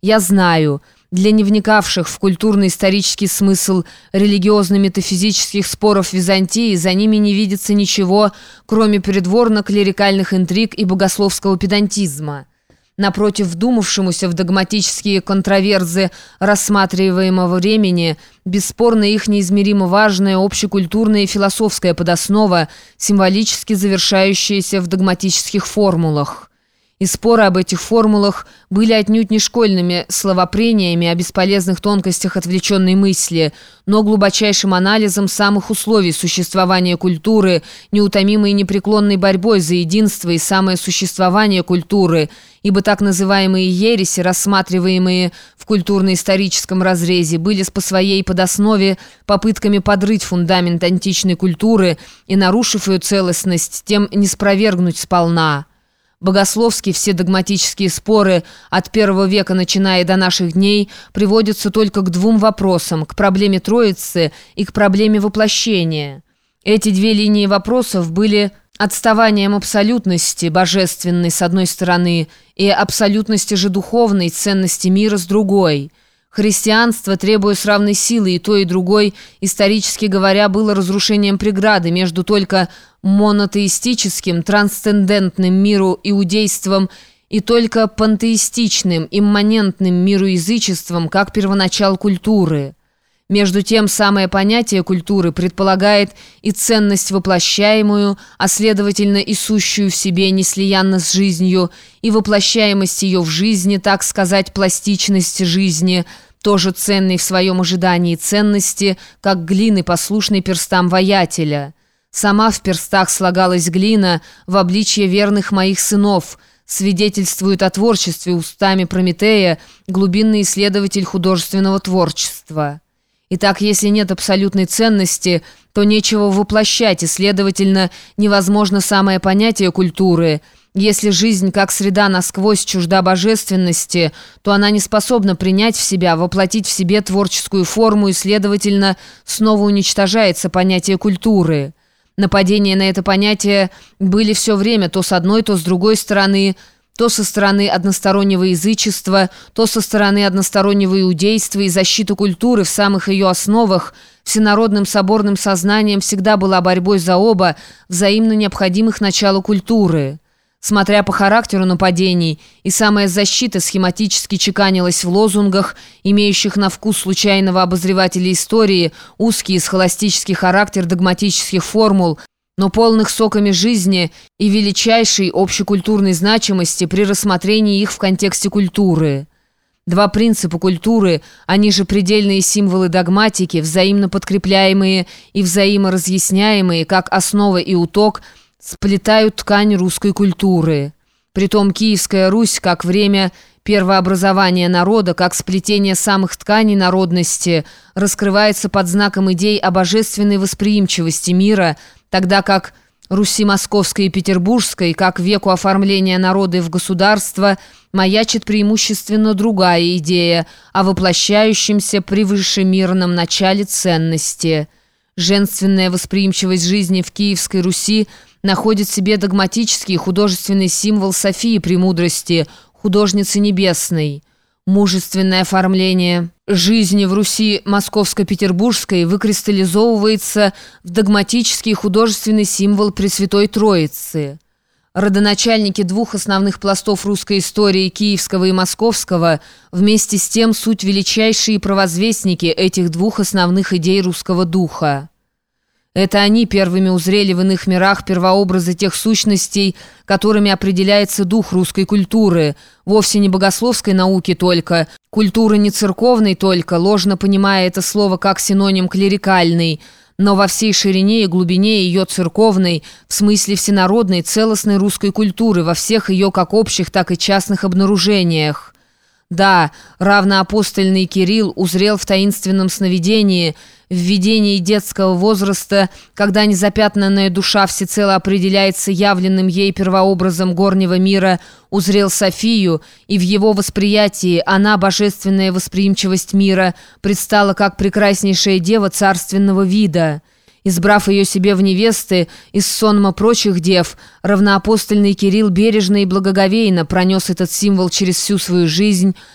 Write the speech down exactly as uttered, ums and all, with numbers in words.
Я знаю, для невникавших в культурно-исторический смысл религиозно-метафизических споров Византии за ними не видится ничего, кроме придворно-клерикальных интриг и богословского педантизма. Напротив, вдумавшемуся в догматические контроверзы рассматриваемого времени, бесспорно их неизмеримо важная общекультурная и философская подоснова, символически завершающаяся в догматических формулах. И споры об этих формулах были отнюдь не школьными словопрениями о бесполезных тонкостях отвлеченной мысли, но глубочайшим анализом самых условий существования культуры, неутомимой и непреклонной борьбой за единство и самое существование культуры, ибо так называемые ереси, рассматриваемые в культурно-историческом разрезе, были по своей подоснове попытками подрыть фундамент античной культуры и, нарушив ее целостность, тем не спровергнуть сполна. Богословские все догматические споры от первого века, начиная до наших дней, приводятся только к двум вопросам – к проблеме Троицы и к проблеме воплощения. Эти две линии вопросов были отставанием абсолютности божественной с одной стороны и абсолютности же духовной ценности мира с другой. Христианство, требуя с равной силы и той, и другой, исторически говоря, было разрушением преграды между только монотеистическим, трансцендентным миру иудейством и только пантеистичным, имманентным миру язычеством, как первоначал культуры. Между тем, самое понятие культуры предполагает и ценность воплощаемую, а следовательно и сущую в себе неслиянно с жизнью, и воплощаемость ее в жизни, так сказать, пластичность жизни, тоже ценной в своем ожидании ценности, как глины, послушной перстам ваятеля. Сама в перстах слагалась глина в обличье верных моих сынов, свидетельствует о творчестве устами Прометея глубинный исследователь художественного творчества. Итак, если нет абсолютной ценности, то нечего воплощать, и, следовательно, невозможно самое понятие культуры. Если жизнь как среда насквозь чужда божественности, то она не способна принять в себя, воплотить в себе творческую форму, и, следовательно, снова уничтожается понятие культуры. Нападения на это понятие были все время то с одной, то с другой стороны, то со стороны одностороннего язычества, то со стороны одностороннего иудейства, и защита культуры в самых ее основах всенародным соборным сознанием всегда была борьбой за оба взаимно необходимых начала культуры. Смотря по характеру нападений, и самая защита схематически чеканилась в лозунгах, имеющих на вкус случайного обозревателя истории узкий и схоластический характер догматических формул, но полных соками жизни и величайшей общекультурной значимости при рассмотрении их в контексте культуры. Два принципа культуры, они же предельные символы догматики, взаимно подкрепляемые и взаиморазъясняемые, как основа и уток, сплетают ткань русской культуры. Притом Киевская Русь, как время первообразования народа, как сплетение самых тканей народности, раскрывается под знаком идей о божественной восприимчивости мира, тогда как Руси Московской и Петербургской, как веку оформления народа в государство, маячит преимущественно другая идея о воплощающемся превыше мирном начале ценности. Женственная восприимчивость жизни в Киевской Руси находит в себе догматический художественный символ Софии Премудрости, художницы небесной. Мужественное оформление жизни в Руси Московско-Петербургской выкристаллизовывается в догматический художественный символ Пресвятой Троицы. Родоначальники двух основных пластов русской истории, киевского и московского, вместе с тем суть величайшие провозвестники этих двух основных идей русского духа. Это они первыми узрели в иных мирах первообразы тех сущностей, которыми определяется дух русской культуры, вовсе не богословской науки только, культуры не церковной только, ложно понимая это слово как синоним клерикальный, но во всей ширине и глубине ее церковной, в смысле всенародной, целостной русской культуры, во всех ее как общих, так и частных обнаружениях. Да, равноапостольный Кирилл узрел в таинственном сновидении, в видении детского возраста, когда незапятнанная душа всецело определяется явленным ей первообразом горнего мира, узрел Софию, и в его восприятии она, божественная восприимчивость мира, предстала как прекраснейшая дева царственного вида. Избрав ее себе в невесты из сонма прочих дев, равноапостольный Кирилл бережно и благоговейно пронес этот символ через всю свою жизнь,